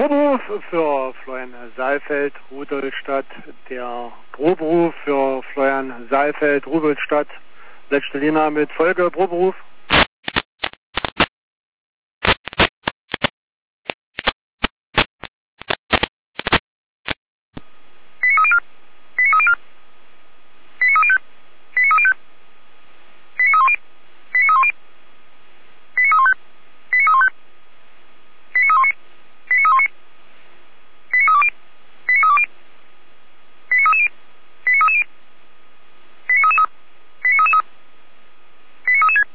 Proberuf für Florian Saalfeld, Rudolstadt. Der Proberuf für Florian Saalfeld, Rudolstadt. Letzte Linie mit Folge Proberuf.